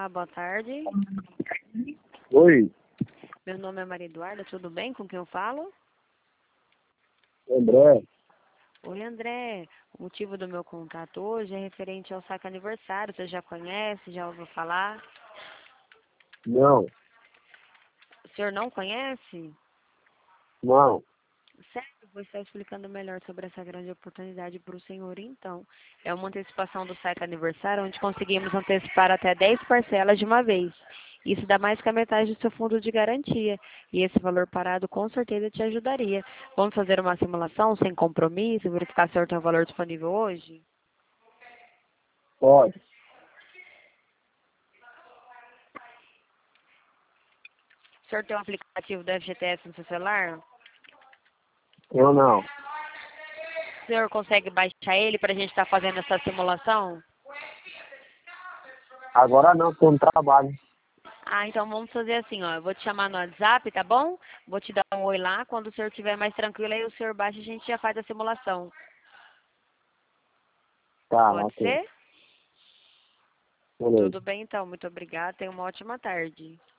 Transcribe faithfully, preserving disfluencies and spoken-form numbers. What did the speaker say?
Olá, boa tarde. Oi, Meu nome é Maria Eduarda, tudo bem? Com quem eu falo? André. Oi, André. O motivo do meu contato hoje é referente ao saque aniversário. Você já conhece? Já ouviu falar? Não, O senhor não conhece? não. Sério, vou estar explicando melhor sobre essa grande oportunidade para o senhor, então. É uma antecipação do saque aniversário, onde conseguimos antecipar até dez parcelas de uma vez. Isso dá mais que a metade do seu fundo de garantia. E esse valor parado com certeza te ajudaria. Vamos fazer uma simulação sem compromisso, verificar se o senhor tem o valor disponível hoje? Pode. O senhor tem o aplicativo do F G T S no seu celular? Eu não. O senhor consegue baixar ele para a gente estar fazendo essa simulação? Agora não, estou no trabalho. Ah, então vamos fazer assim, ó. Eu vou te chamar no WhatsApp, tá bom? Vou te dar um oi lá. Quando o senhor estiver mais tranquilo, aí o senhor baixa e a gente já faz a simulação. Tá, Pode ok. ser? Beleza. Tudo bem, então. Muito obrigada. Tenha uma ótima tarde.